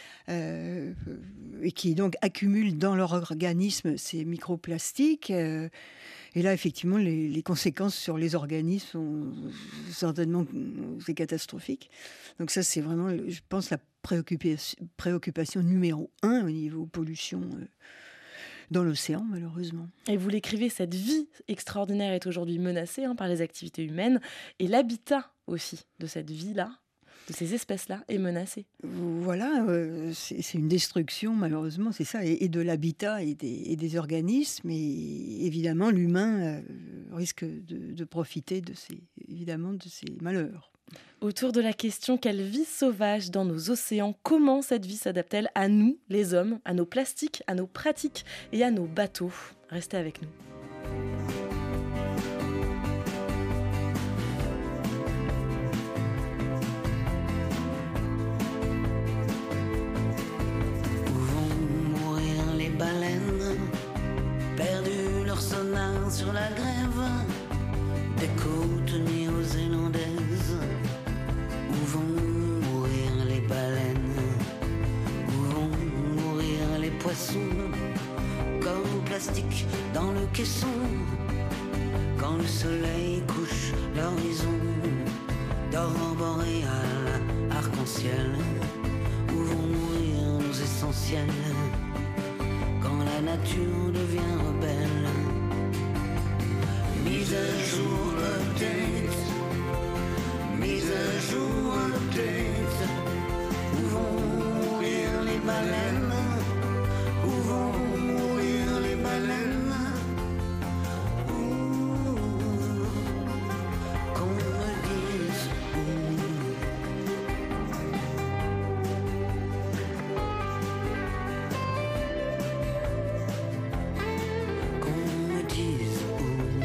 et qui donc accumulent dans leur organisme ces microplastiques. Et là, effectivement, les conséquences sur les organismes sont certainement catastrophiques. Donc ça, c'est vraiment, je pense, la préoccupation numéro 1 au niveau pollution dans l'océan, malheureusement. Et vous l'écrivez, cette vie extraordinaire est aujourd'hui menacée par les activités humaines, et l'habitat aussi de cette vie-là, de ces espèces-là, est menacé. Voilà, c'est une destruction, malheureusement, c'est ça, et de l'habitat et des organismes, et évidemment, l'humain risque de profiter de ces malheurs. Autour de la question « Quelle vie sauvage dans nos océans ?» Comment cette vie s'adapte-t-elle à nous, les hommes, à nos plastiques, à nos pratiques et à nos bateaux? Restez avec nous. Où vont mourir les baleines, perdu leur sonar sur la grève des côtes néo-zélandaises? Où vont mourir les baleines? Où vont mourir les poissons? Comme plastique dans le caisson, quand le soleil couche l'horizon d'aurore boréale, arc-en-ciel. Où vont mourir nos essentiels quand la nature devient rebelle? Mise à jour, update. Mise à jour, update. Où vont mourir les baleines? Où vont mourir les baleines? Qu'on me dise où. Qu'on me dise où.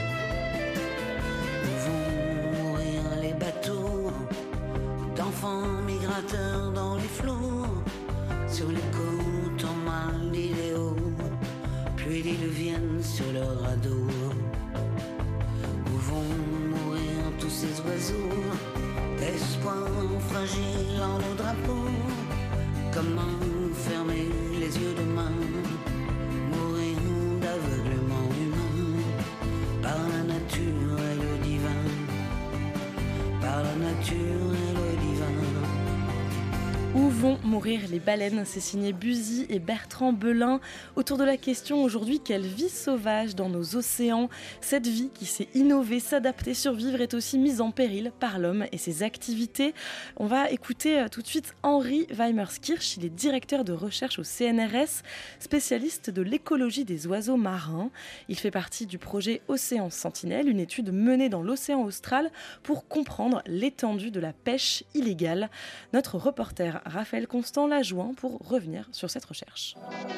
Où vont mourir les bateaux d'enfants migrateurs dans les flots, sur les côtes en mal d'idéaux, puis ils viennent sur leur radeau. Où vont mourir tous ces oiseaux d'espoir fragiles en nos drapeaux? Comment fermer les yeux demain? Mourir d'aveuglement humain par la nature et le divin, par la nature et le divin. Où vont mourir les baleines? C'est signé Buzy et Bertrand Belin. Autour de la question aujourd'hui, quelle vie sauvage dans nos océans? Cette vie qui sait innover, s'adapter, survivre est aussi mise en péril par l'homme et ses activités. On va écouter tout de suite Henri Weimerskirch. Il est directeur de recherche au CNRS, spécialiste de l'écologie des oiseaux marins. Il fait partie du projet Océan Sentinelle, une étude menée dans l'océan austral pour comprendre l'étendue de la pêche illégale. Notre reporter Raphaël Constant l'a joint pour revenir sur cette recherche.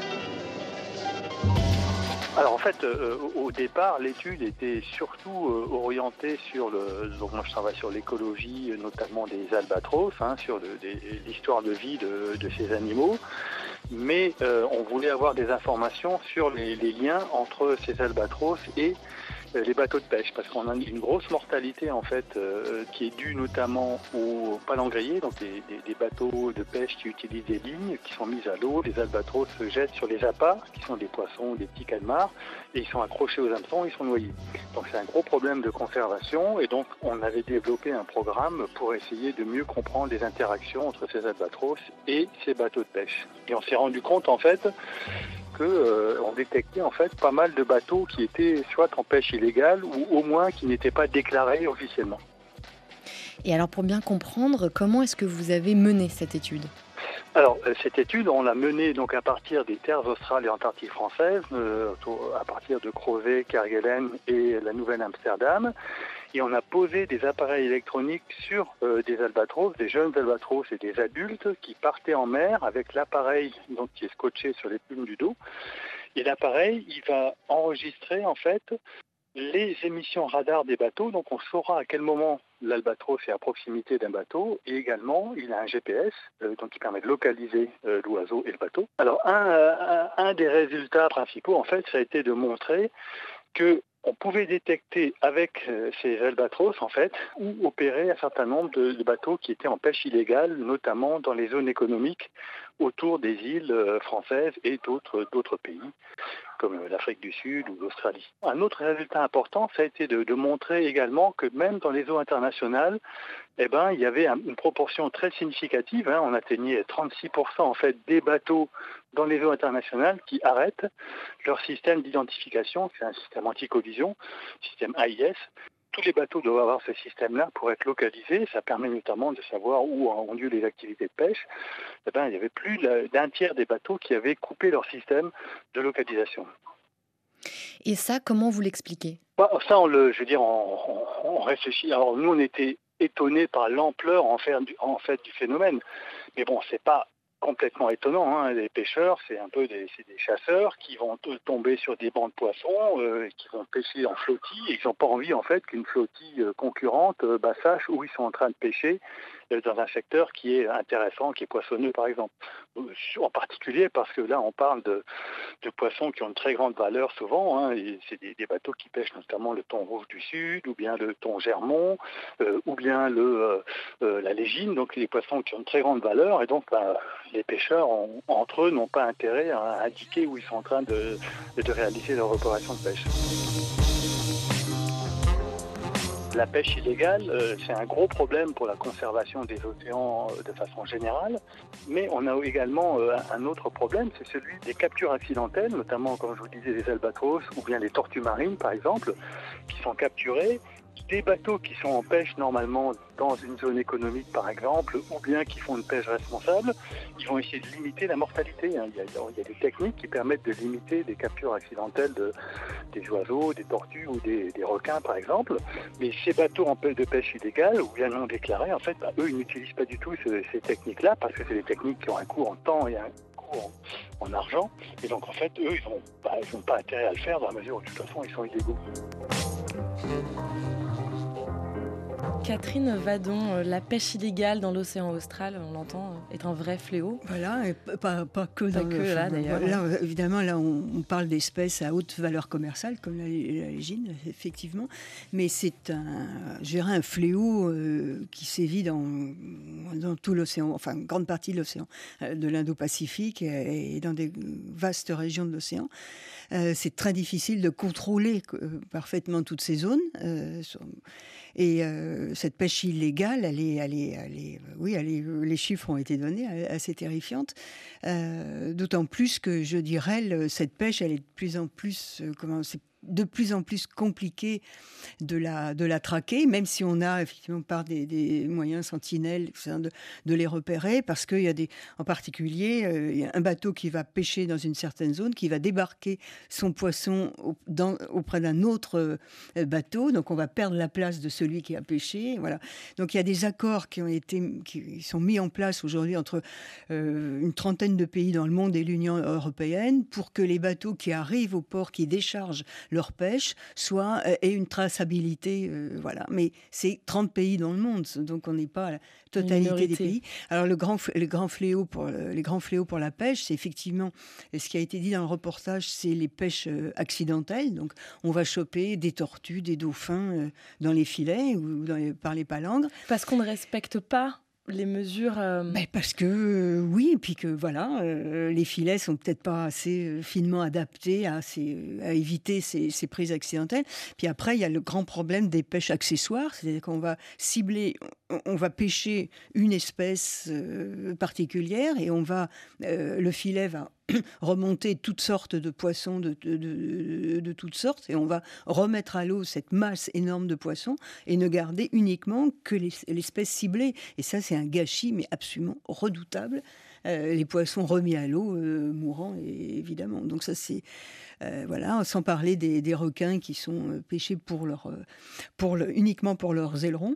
Alors en fait, au départ, l'étude était surtout orientée sur donc moi je travaille sur l'écologie, notamment des albatros, sur l'histoire de vie de ces animaux. Mais on voulait avoir des informations sur les liens entre ces albatros et les bateaux de pêche, parce qu'on a une grosse mortalité en fait qui est due notamment aux palangriers, donc des bateaux de pêche qui utilisent des lignes qui sont mises à l'eau. Les albatros se jettent sur les appâts, qui sont des poissons, des petits calmars, et ils sont accrochés aux hameçons, ils sont noyés. Donc c'est un gros problème de conservation, et donc on avait développé un programme pour essayer de mieux comprendre les interactions entre ces albatros et ces bateaux de pêche. Et on s'est rendu compte en fait on détectait en fait pas mal de bateaux qui étaient soit en pêche illégale ou au moins qui n'étaient pas déclarés officiellement. Et alors pour bien comprendre, comment est-ce que vous avez mené cette étude ? Alors cette étude, on l'a menée donc à partir des terres australes et antarctiques françaises, à partir de Crozet, Kerguelen et la Nouvelle-Amsterdam. Et on a posé des appareils électroniques sur des albatros, des jeunes albatros et des adultes qui partaient en mer avec l'appareil donc, qui est scotché sur les plumes du dos. Et l'appareil, il va enregistrer en fait les émissions radar des bateaux. Donc on saura à quel moment l'albatros est à proximité d'un bateau. Et également, il a un GPS donc qui permet de localiser l'oiseau et le bateau. Alors un des résultats principaux, en fait, ça a été de montrer que on pouvait détecter avec ces albatros, en fait, où opéraient un certain nombre de bateaux qui étaient en pêche illégale, notamment dans les zones économiques autour des îles françaises et d'autres pays, comme l'Afrique du Sud ou l'Australie. Un autre résultat important, ça a été de montrer également que même dans les eaux internationales, il y avait une proportion très significative, on atteignait 36% en fait des bateaux dans les eaux internationales qui arrêtent leur système d'identification, c'est un système anti-collision, système AIS. Tous les bateaux doivent avoir ce système-là pour être localisés. Ça permet notamment de savoir où ont lieu les activités de pêche. Il y avait plus d'un tiers des bateaux qui avaient coupé leur système de localisation. Et ça, comment vous l'expliquez ? Ça, on réfléchit. Alors nous, on était étonnés par l'ampleur en fait du phénomène. Mais bon, c'est pas complètement étonnant. Les pêcheurs, c'est des chasseurs qui vont tomber sur des bancs de poissons, qui vont pêcher en flottille, et ils n'ont pas envie en fait qu'une flottille concurrente sache où ils sont en train de pêcher dans un secteur qui est intéressant, qui est poissonneux par exemple. En particulier parce que là on parle de poissons qui ont une très grande valeur souvent, et c'est des bateaux qui pêchent notamment le thon rouge du Sud, ou bien le thon germon, ou bien la légine, donc des poissons qui ont une très grande valeur, et donc les pêcheurs entre eux n'ont pas intérêt à indiquer où ils sont en train de réaliser leur opération de pêche. La pêche illégale, c'est un gros problème pour la conservation des océans de façon générale, mais on a également un autre problème, c'est celui des captures accidentelles, notamment, comme je vous disais, des albatros ou bien des tortues marines, par exemple, qui sont capturées. Des bateaux qui sont en pêche normalement dans une zone économique par exemple, ou bien qui font une pêche responsable, ils vont essayer de limiter la mortalité. Il y a des techniques qui permettent de limiter des captures accidentelles des oiseaux, des tortues ou des requins par exemple. Mais ces bateaux de pêche illégale ou bien non déclarés, en fait, eux, ils n'utilisent pas du tout ces techniques-là parce que c'est des techniques qui ont un coût en temps et un coût en argent. Et donc en fait, eux, ils n'ont pas intérêt à le faire dans la mesure où de toute façon, ils sont illégaux. Catherine Vadon, la pêche illégale dans l'océan austral, on l'entend, est un vrai fléau. Voilà, et pas que dans là d'ailleurs. Là, évidemment, là, on parle d'espèces à haute valeur commerciale, comme la légine, effectivement, mais c'est un fléau qui sévit dans tout l'océan, enfin, une grande partie de l'océan, de l'Indo-Pacifique et dans des vastes régions de l'océan. C'est très difficile de contrôler parfaitement toutes ces zones. Et cette pêche illégale, les chiffres ont été donnés, assez terrifiantes. D'autant plus que, je dirais, cette pêche, elle est c'est de plus en plus compliqué de la traquer, même si on a effectivement par des moyens sentinelles de les repérer, parce qu'il y a en particulier il y a un bateau qui va pêcher dans une certaine zone, qui va débarquer son poisson auprès d'un autre bateau, donc on va perdre la place de celui qui a pêché. Voilà. Donc il y a des accords qui sont mis en place aujourd'hui entre une trentaine de pays dans le monde et l'Union européenne pour que les bateaux qui arrivent au port, qui déchargent leur pêche ait une traçabilité. Voilà. Mais c'est 30 pays dans le monde, donc on n'est pas à la totalité des pays. Alors les grands fléaux pour la pêche, c'est effectivement ce qui a été dit dans le reportage, c'est les pêches accidentelles. Donc on va choper des tortues, des dauphins dans les filets ou par les palangres. Parce qu'on ne respecte pas les mesures. Parce que oui, et puis que voilà, les filets sont peut-être pas assez finement adaptés à éviter ces prises accidentelles. Puis après, il y a le grand problème des pêches accessoires, c'est-à-dire qu'on va cibler, on va pêcher une espèce particulière et le filet va remonter toutes sortes de poissons de toutes sortes et on va remettre à l'eau cette masse énorme de poissons et ne garder uniquement que l'espèce ciblée. Et ça, c'est un gâchis, mais absolument redoutable. Les poissons remis à l'eau, mourants, évidemment. Donc ça, c'est... voilà, sans parler des requins qui sont pêchés uniquement pour leurs ailerons.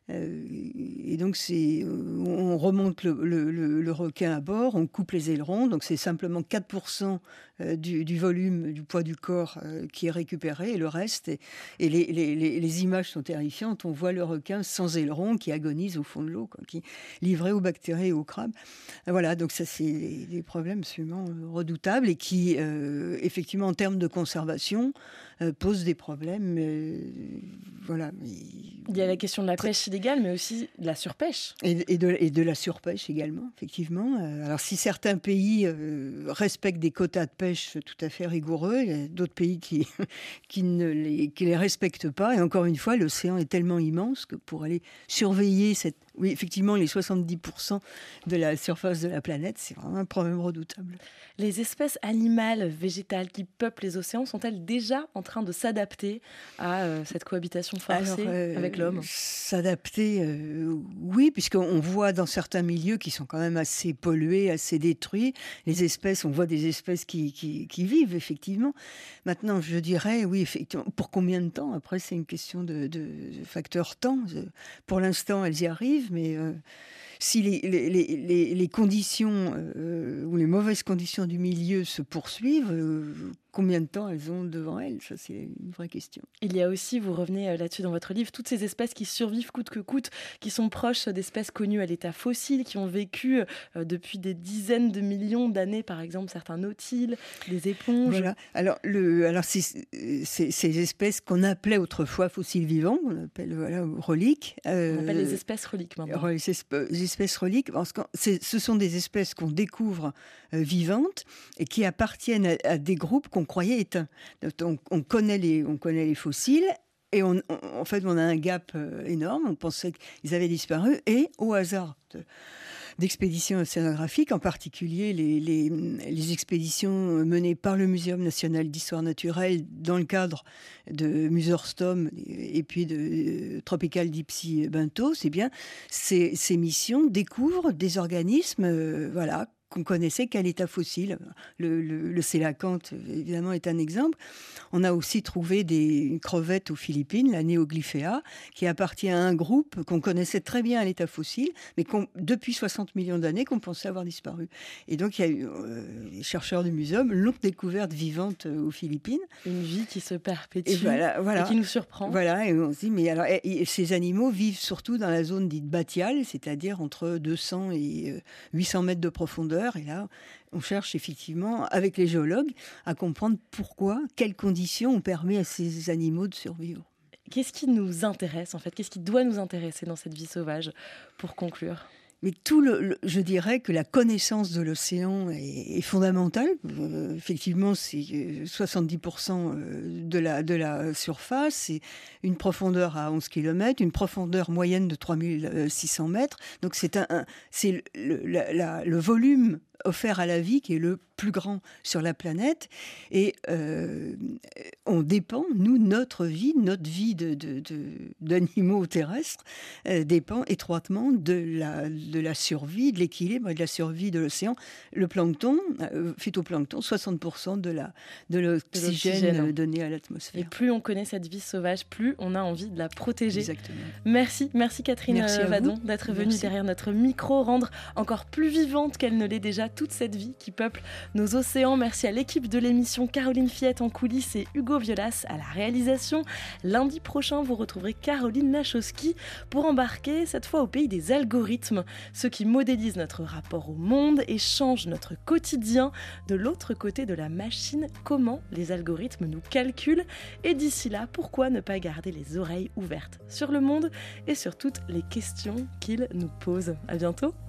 Et donc on remonte le requin à bord, on coupe les ailerons, donc c'est simplement 4% du volume, du poids du corps qui est récupéré, et le reste, et les images sont terrifiantes, on voit le requin sans ailerons qui agonise au fond de l'eau, qui est livré aux bactéries et aux crabes. Voilà, donc ça c'est des problèmes absolument redoutables et qui, effectivement, en termes de conservation, posent des problèmes. Voilà. Il y a la question de la pêche illégale, mais aussi de la surpêche. Et de la surpêche également, effectivement. Alors si certains pays respectent des quotas de pêche tout à fait rigoureux, il y a d'autres pays qui ne les respectent pas. Et encore une fois, l'océan est tellement immense que pour aller surveiller oui, effectivement, les 70% de la surface de la planète, c'est vraiment un problème redoutable. Les espèces animales, végétales qui peuplent les océans sont-elles déjà en train de s'adapter à cette cohabitation forcée avec l'homme ? S'adapter, oui, puisqu'on voit dans certains milieux qui sont quand même assez pollués, assez détruits, on voit des espèces qui vivent, effectivement. Maintenant, je dirais, oui, effectivement, pour combien de temps ? Après, c'est une question de facteur temps. Pour l'instant, elles y arrivent, mais si les conditions ou les mauvaises conditions du milieu se poursuivent, combien de temps elles ont devant elles ? Ça, c'est une vraie question. Il y a aussi, vous revenez là-dessus dans votre livre, toutes ces espèces qui survivent coûte que coûte, qui sont proches d'espèces connues à l'état fossile, qui ont vécu depuis des dizaines de millions d'années, par exemple certains nautiles, des éponges. Voilà. Alors ces espèces qu'on appelait autrefois fossiles vivants, on appelle reliques. On appelle les espèces reliques maintenant. Les espèces reliques, parce que ce sont des espèces qu'on découvre vivantes et qui appartiennent à des groupes qu'on croyait éteints. On connaît les fossiles et en fait on a un gap énorme. On pensait qu'ils avaient disparu et au hasard d'expéditions océanographiques, en particulier les expéditions menées par le Muséum national d'histoire naturelle dans le cadre de Muserstom et puis de Tropical Deep Sea Bento, c'est bien ces missions découvrent des organismes, qu'on connaissait qu'à l'état fossile. Le sélacanthe, évidemment, est un exemple. On a aussi trouvé des crevettes aux Philippines, la Neoglyphea, qui appartient à un groupe qu'on connaissait très bien à l'état fossile, mais depuis 60 millions d'années, qu'on pensait avoir disparu. Et donc, il y a eu les chercheurs du muséum l'ont découverte vivante aux Philippines. Une vie qui se perpétue et qui nous surprend. Voilà, et on se dit, mais alors, ces animaux vivent surtout dans la zone dite bathyale, c'est-à-dire entre 200 et 800 mètres de profondeur. Et là, on cherche effectivement, avec les géologues, à comprendre pourquoi, quelles conditions on permet à ces animaux de survivre. Qu'est-ce qui nous intéresse, en fait ? Qu'est-ce qui doit nous intéresser dans cette vie sauvage, pour conclure ? Mais je dirais que la connaissance de l'océan est fondamentale. Effectivement, c'est 70% de la surface, c'est une profondeur à 11 km, une profondeur moyenne de 3600 mètres. Donc c'est le volume offert à la vie qui est le plus grand sur la planète. Et on dépend, notre vie d'animaux terrestres dépend étroitement de la survie, de l'équilibre et de la survie de l'océan. Le plancton, phytoplancton, 60% de l'oxygène donné à l'atmosphère. Et plus on connaît cette vie sauvage, plus on a envie de la protéger. Exactement. Merci Catherine Vadon d'être venue derrière notre micro, rendre encore plus vivante qu'elle ne l'est déjà déjà toute cette vie qui peuple nos océans. Merci à l'équipe de l'émission, Caroline Fiette en coulisses et Hugo Violas à la réalisation. Lundi prochain, vous retrouverez Caroline Lachowski pour embarquer cette fois au pays des algorithmes, ceux qui modélisent notre rapport au monde et changent notre quotidien. De l'autre côté de la machine, comment les algorithmes nous calculent. Et d'ici là, pourquoi ne pas garder les oreilles ouvertes sur le monde et sur toutes les questions qu'ils nous posent. À bientôt.